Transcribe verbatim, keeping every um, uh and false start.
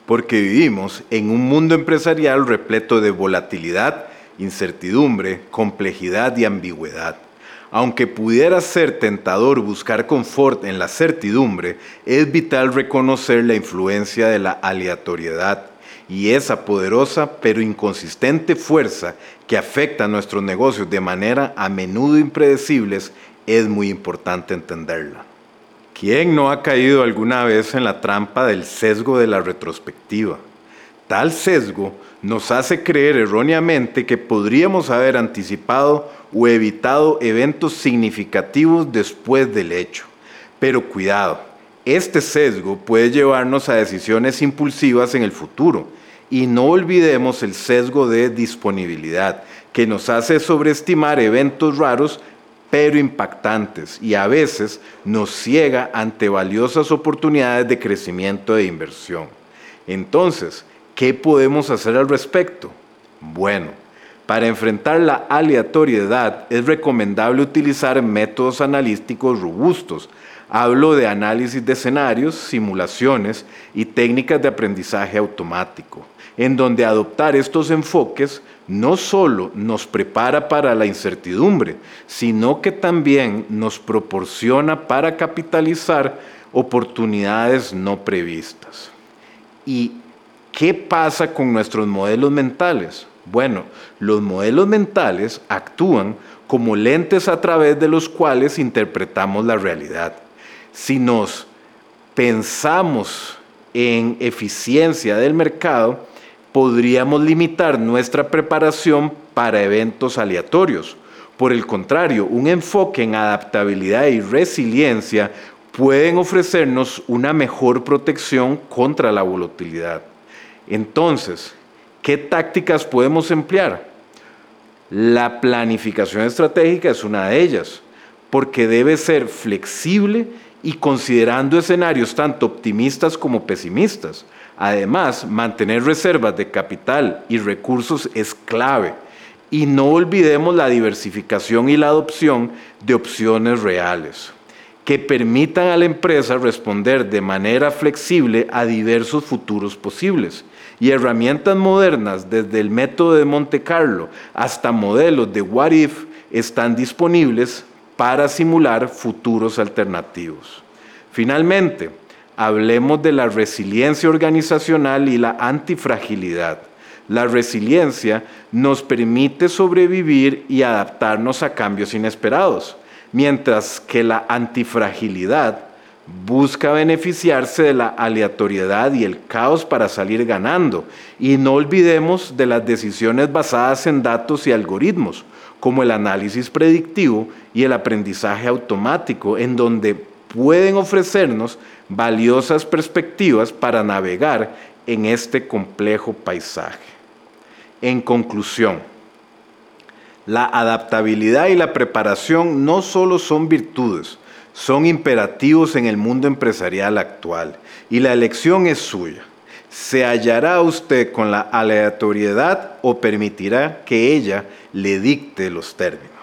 porque vivimos en un mundo empresarial repleto de volatilidad, incertidumbre, complejidad y ambigüedad. Aunque pudiera ser tentador buscar confort en la certidumbre, es vital reconocer la influencia de la aleatoriedad y esa poderosa pero inconsistente fuerza que afecta a nuestros negocios de manera a menudo impredecibles. Es muy importante entenderla. ¿Quién no ha caído alguna vez en la trampa del sesgo de la retrospectiva? Tal sesgo nos hace creer erróneamente que podríamos haber anticipado o evitado eventos significativos después del hecho. Pero cuidado, este sesgo puede llevarnos a decisiones impulsivas en el futuro. Y no olvidemos el sesgo de disponibilidad, que nos hace sobreestimar eventos raros pero impactantes y a veces nos ciega ante valiosas oportunidades de crecimiento e inversión. Entonces, ¿qué podemos hacer al respecto? Bueno, para enfrentar la aleatoriedad es recomendable utilizar métodos analíticos robustos. Hablo de análisis de escenarios, simulaciones y técnicas de aprendizaje automático, en donde adoptar estos enfoques no solo nos prepara para la incertidumbre, sino que también nos proporciona para capitalizar oportunidades no previstas. ¿Y qué pasa con nuestros modelos mentales? Bueno, los modelos mentales actúan como lentes a través de los cuales interpretamos la realidad. Si nos pensamos en eficiencia del mercado, podríamos limitar nuestra preparación para eventos aleatorios. Por el contrario, un enfoque en adaptabilidad y resiliencia pueden ofrecernos una mejor protección contra la volatilidad. Entonces, ¿qué tácticas podemos emplear? La planificación estratégica es una de ellas, porque debe ser flexible y considerando escenarios tanto optimistas como pesimistas. Además, mantener reservas de capital y recursos es clave. Y no olvidemos la diversificación y la adopción de opciones reales, que permitan a la empresa responder de manera flexible a diversos futuros posibles. Y herramientas modernas, desde el método de Monte Carlo hasta modelos de What If, están disponibles para simular futuros alternativos. Finalmente, hablemos de la resiliencia organizacional y la antifragilidad. La resiliencia nos permite sobrevivir y adaptarnos a cambios inesperados, mientras que la antifragilidad busca beneficiarse de la aleatoriedad y el caos para salir ganando. Y no olvidemos de las decisiones basadas en datos y algoritmos, como el análisis predictivo y el aprendizaje automático, en donde pueden ofrecernos valiosas perspectivas para navegar en este complejo paisaje. En conclusión, la adaptabilidad y la preparación no solo son virtudes, son imperativos en el mundo empresarial actual y la elección es suya. ¿Se hallará usted con la aleatoriedad o permitirá que ella le dicte los términos?